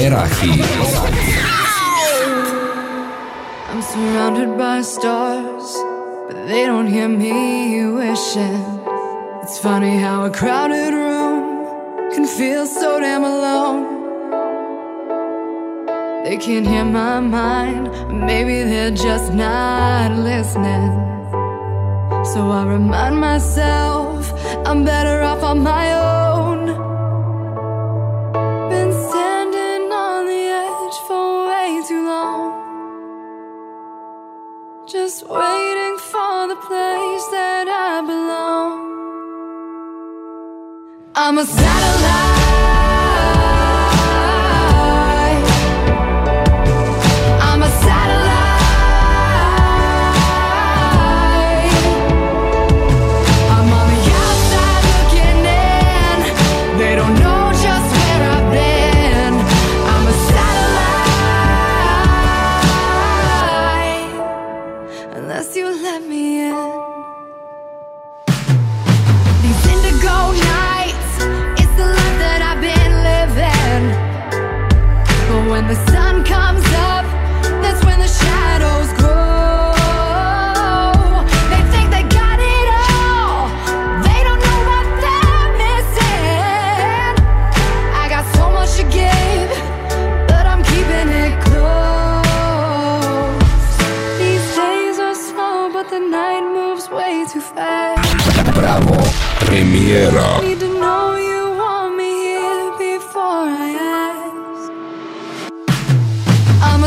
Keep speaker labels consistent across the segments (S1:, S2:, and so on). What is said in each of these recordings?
S1: Premiera Hit.
S2: I'm surrounded by stars, but they don't hear me wishing. It's funny how a crowded room can feel so damn alone. They can't hear my mind, maybe they're just not listening. So I remind myself I'm better off on my own. Been standing on the edge for way too long, just waiting for the place that I belong. I'm a satellite. I'm a satellite. I'm on the outside looking in. They don't know just where I've been. I'm a satellite, unless you let me in. These indigo nights, it's the life that I've been living. But when the sun comes up, that's when the shadows grow. They think they got it all, they don't know what they're missing. I got so much to give, but I'm keeping it close. These days are slow, but the night moves way too fast.
S1: Bravo, Premiera.
S2: Need to know you want me here before I ask. I'm a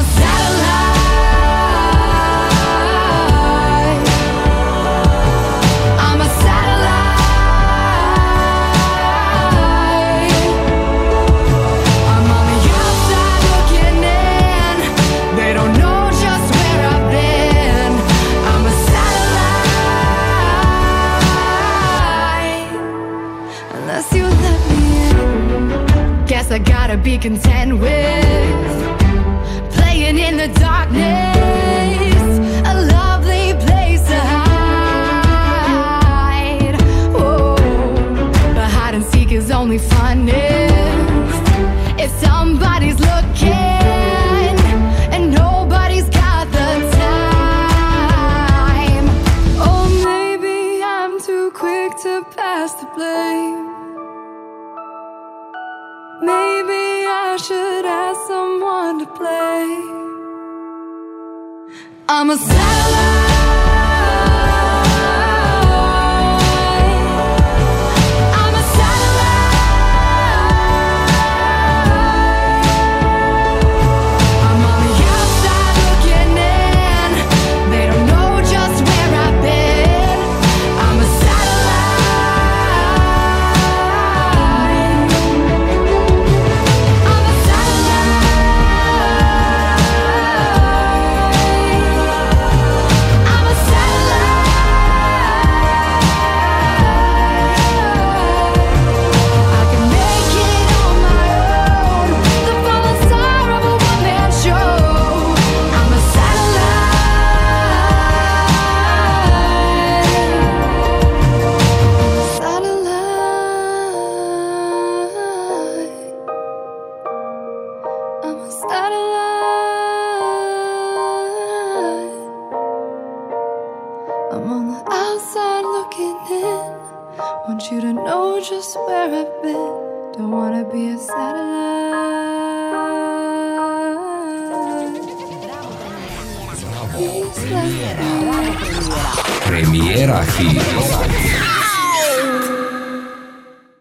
S2: satellite. I'm a satellite. I'm on the outside looking in. They don't know just where I've been. I'm a satellite, unless you let me in. Guess I gotta be content with playing in the darkness, a lovely place to hide. Whoa. But hide and seek is only fun if somebody's looking and nobody's got the time. Oh, maybe I'm too quick to pass the blame. Maybe I should ask someone to play. I'm a satellite. I'm a satellite. I'm on the outside looking in. They don't know just where I've been. I'm a satellite. I'm a satellite. I'm a satellite. I can make it on my own, the fallen star of a one-man show. I'm a satellite. I'm a satellite. I'm on the outside looking in. Want you to know just where I've been. Don't wanna be a satellite. Please let me in.
S1: Premiera Hit.